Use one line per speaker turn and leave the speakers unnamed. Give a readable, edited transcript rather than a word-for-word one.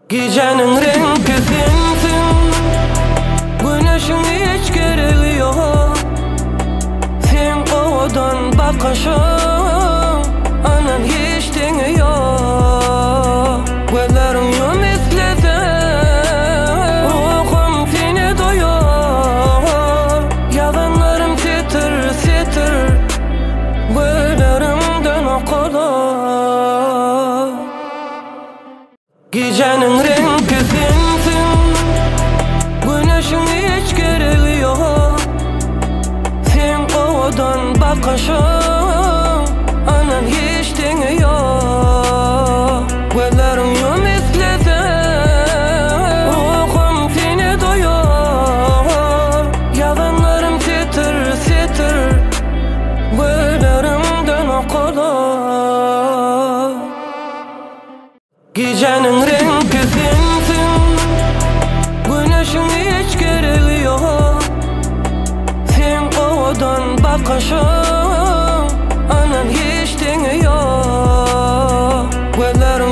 Gecenin rengi sensin, güneşin hiç gereği yok. Sen odan bakışın, anan hiç deni yok. Gözlerin yum istese, ruhum seni doyuyor. Yalanlarım titir titir, gözlerimden okulur. Gecenin rengi sensin, güneşin hiç gereği yok. Sen odan bakışın, anan hiç deni yok. Gözlerin yum istese, ruhum seni doyuyor. Yalanlarım titir titir, gözlerimden okulur. Gecenin rengi sensin, güneşin hiç gereği yok. Sen odan bakışın, anan hiç deni yok. Gözlerim